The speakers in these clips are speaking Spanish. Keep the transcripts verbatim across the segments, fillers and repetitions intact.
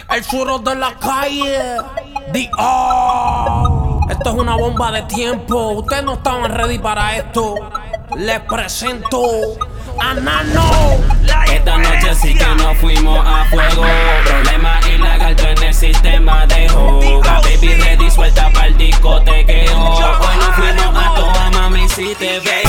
El suero de la calle. The O. Esto es una bomba de tiempo. Ustedes no estaban ready para esto. Les presento a Nano. Esta noche sí que nos fuimos a fuego. Problema y lagarto en el sistema de joga. Baby ready, suelta pa'l discotequeo. Hoy nos fuimos a toda, mami, si te veo.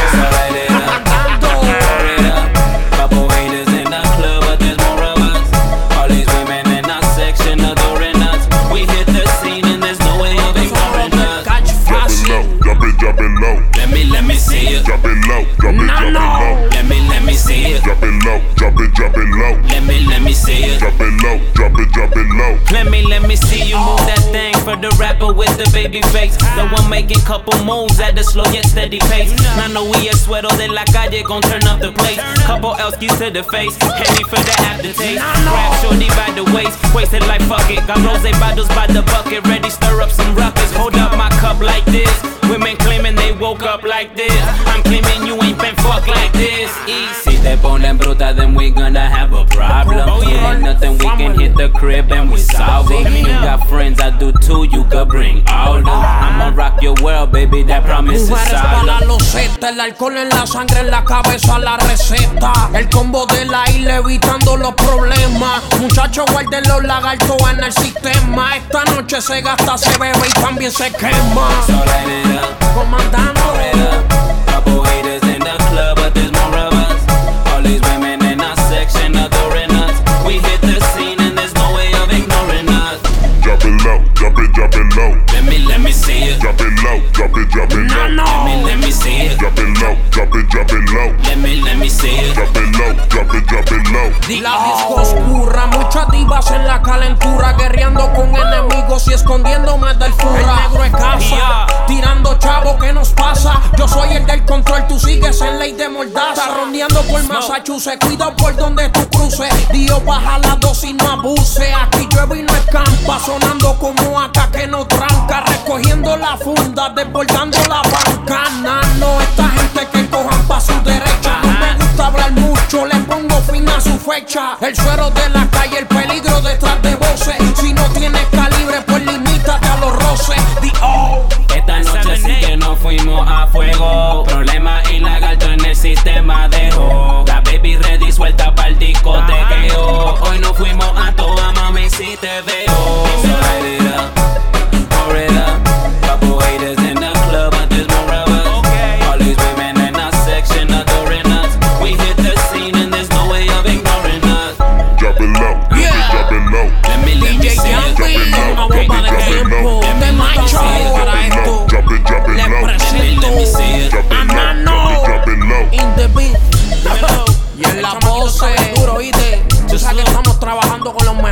Couple haters in the club, but there's more of us. All these women in our section adoring us. We hit the scene and there's no way of ignoring us. Drop it low, drop it, drop it low. Let me, let me see it. Drop it low, drop it, drop it low. Let me, let me see it. Drop it low, drop it, drop it low. Let me, let me see it. Drop it low, drop it, drop it low. Let me, let me see you move that thing for the rapper with the baby face. The one making couple moves at the slow yet steady pace. Nano, we a suero de la calle, gon' turn up the place. Couple Elskis to the face, handy for the aftertaste. Grab shorty by the waist, wasted like fuck it. Got rose bottles by the bucket, ready stir up some ruckus. Hold up my cup like this. Women claiming they woke up like this. I'm claiming you ain't been fucked like this. Easy, te ponen bruta, then we gonna have a problem. Oh, yeah. Ain't nothing we can hit the crib and we solve it. You got friends, I do too, you could bring all them. I'ma rock your world, baby, that promise is Mujeres para la solid. loseta, el alcohol en la sangre, en la cabeza la receta. El combo de la isla evitando los problemas. Muchachos, guarden los lagartos en el sistema. Esta noche se gasta, se bebe y también se quema. So light it up, Comandando. pour it up. Couple haters in the club, but there's more of us. All these women in our section adoring us. We hit the scene and there's no way of ignoring us. Drop it low, drop it, drop it low. Let me, let me see it. Drop it low, drop it, drop it low. Let me, let me see it. Drop it low, drop it, drop it low. Let me, let me see it. Drop it low, drop it, drop it low. La disco oscura, muchas divas en la calentura, guerreando con enemigos y escondiéndome del furra. El negro es casa, tirando chavo, ¿qué nos pasa? Yo soy el del control, tú sigues en ley de mordaza. Rondeando por Massachusetts, cuida por donde tú cruces. Dios, baja la dosis, no abuse. Aquí llueve y no escampa, sonando como acá que no tranca. Recogiendo la funda, desbordando la banca. Nano, esta gente que cojan pa' su derecha. No me gusta hablar mucho, le pongo fin a su fecha. El suero de la calle, el peligro detrás de voces. Si no tienes calibre, pues limítate a los roces. The O. Esta noche sí que nos fuimos a fuego. Problema y lagarto en el sistema de joga. Baby ready, suelta pa'l discotequeo. Hoy nos fuimos a toda, mami, si te veo. So light it up, pour it up. Couple haters in the club, but there's more of us. All these women in our section adoring us. We hit the scene and there's no way of ignoring us. Drop it low, drop it, drop it low. Let me, let me D J see it. Yankee, una bomba de tiempo. Te macho para esto. Drop it, drop it Les low. presento Let me see it. Drop a it low, Nano. drop it low. In the beat. Y en la pose, duro, oíste. Tú sabes que estamos trabajando con los mejores.